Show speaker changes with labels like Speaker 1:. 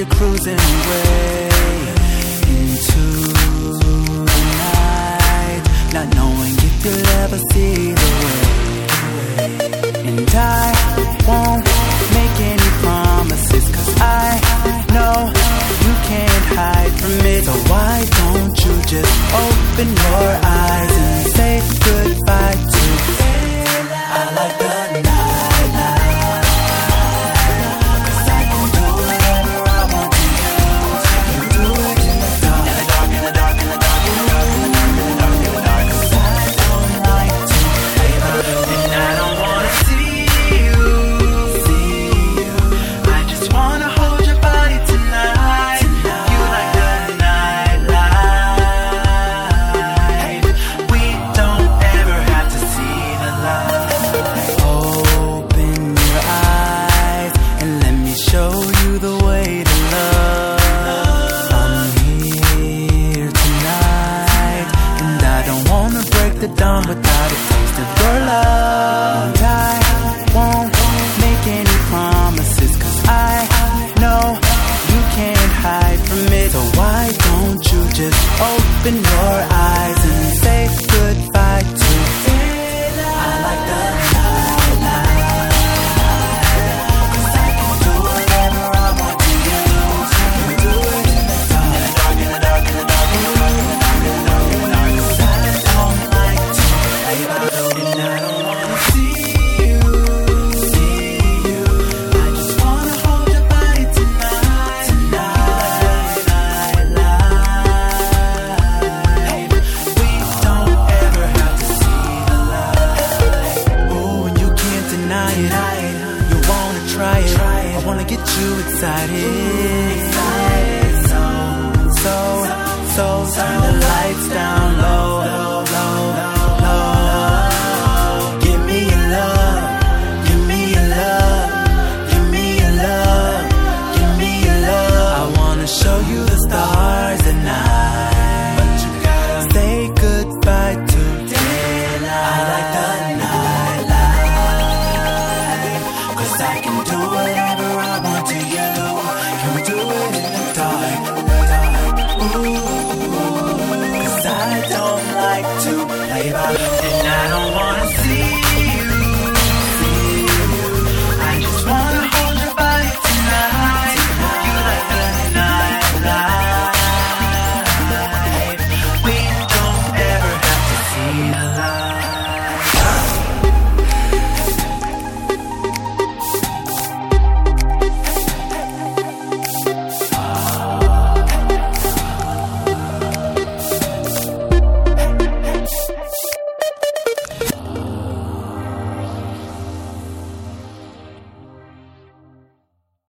Speaker 1: you're cruising away into the night, not knowing if you'll ever see the way. And I won't make any promises, 'cause I know you can't hide from it. So why don't you just open your eyes and say goodbye to I like the night, 'cause I can do whatever I want to do. I can do it in the dark, in the dark, in the dark, in the dark, in the dark, in the dark, in the dark, in the dark, 'cause I don't like to play by the rules. And I don't wanna see you. I just wanna hold your body tonight. You like the nightlife. We don't ever have to see the light. Open your eyes and let me show you the way to love. I'm here tonight, and I don't wanna break the dawn without a taste of your love. And I won't make any promises, 'cause I know you can't hide from it. So why don't you just open your eyes and say goodbye to I like the night, 'cause I can do whatever I want to do. I can do it in the dark, in the dark, in the dark, in the dark, in the dark, in the dark, in the dark, in the dark, 'cause I don't like to play by the rules. And I don't wanna see you. I just wanna hold your body tonight, nightlife. We don't ever have to see the light. Oh, and you can't deny it. You wanna try it. I wanna get you excited. So turn the lights down low, low, low. Give me your love, give me your love, give me your love, give me your love. I wanna show you the stars at night, but you gotta say goodbye to daylight. I like the nightlife, 'cause I can do whatever